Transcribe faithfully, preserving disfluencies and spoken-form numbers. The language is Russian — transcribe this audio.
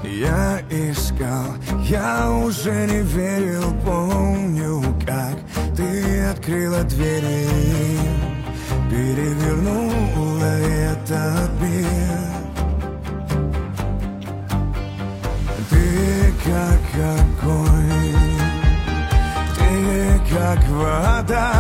Я искал, я уже не верил, помню, как ты открыла двери, перевернула этот мир. Ты как огонь, ты как вода,